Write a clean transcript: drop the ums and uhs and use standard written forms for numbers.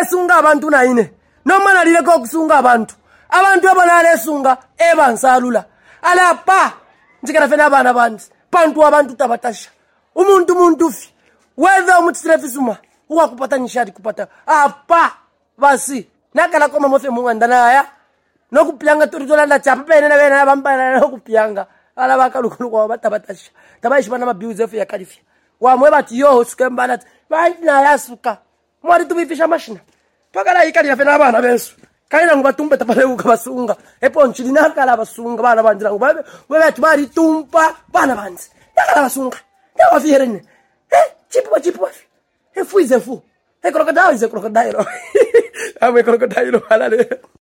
esunga abantu na ine noma nalile kokusunga abantu abana lesunga ebansalula ala pa njikana fena abana abantu tabatasha umuntu fi whether umutsirefisuma ukupata nishati kupata apa basi nakala koma mofe mungandana ya nokupyanga turitola chapa pene na bena bambana nokupyanga ala bakalukulu kwa batabatasha tabaishi bana mabiuze ya kalifia wamwe bati yo sukembana na yasuka mwari tumifisha mashina pakala ikali ya fena abana besu kaina ngubatumbe tapale ukabasunga epo nchilina kala basunga bana banjira ngubabe wewe tubari tumpa bana banzi nakala basunga ndawa fierene chipu efuize fu crocodile ame crocodile alale